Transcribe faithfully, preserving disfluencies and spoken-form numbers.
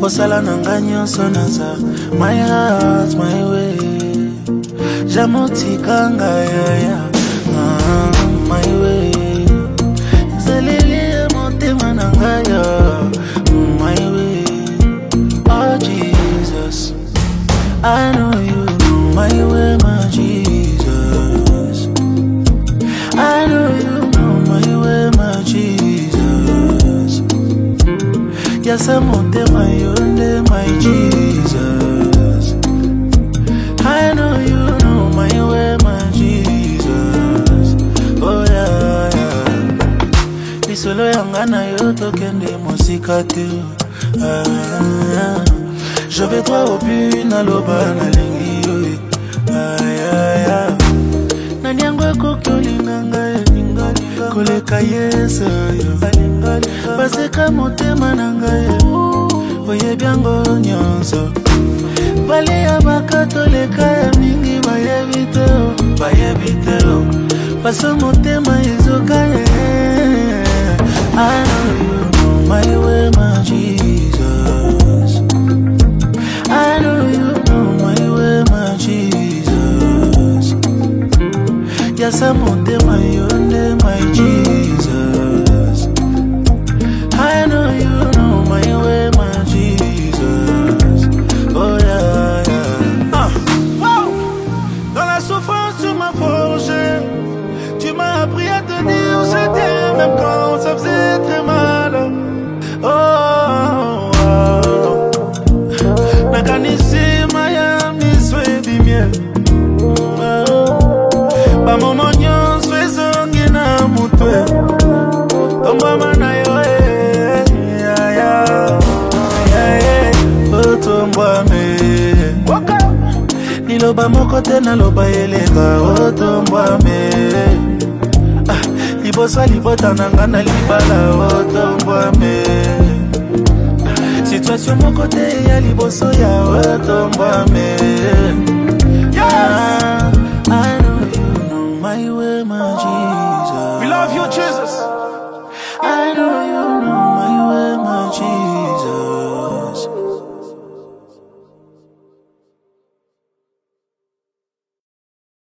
Osala nanganyo sonaza. My heart, my way. Jamoti kanga ya ya. Ah, my way. Zalele motema nangaya. My way. Oh Jesus, I know you know my way, my Jesus. I know you know my way, my Jesus. Yes, I'm on my own, my Jesus. I know you know my way, my Jesus. Oh yeah, yeah. Isolo yangana yoto kende musika tu. Ah, je vais droit au but, na loba na lengi. Ay ay ay. Nanyangwa kokoli nanga ningali koleka yeso yo. Baseka motema nanga yo. Oye biango nyonso. Bale ya bakatoleka ya mingi bayebite o, bayebite o. Faso motema izoka ye. I know you know my way, my Jesus. I know you know my way, my Jesus. Yes, I'm on my own, my Jesus. I know you know my way, my Jesus. Oh yeah, yeah. Ah, wow. Dans la souffrance, tu m'as forgé. Tu m'as appris à te dire je t'aime, même quand ça faisait très mal. Oh, oh. Nakanisi Miami, sois du miel. Ba momo nyonso ezongi na mutwe. Tomba mana yo eh, ya ya, ya ya. Oh tomba me. Niloba moko te na loba eleka. Oh tomba me. Ah, liboso libota nanga na libala. Oh tomba me. Situation moko te ya liboso ya. Oh tomba me. Yes.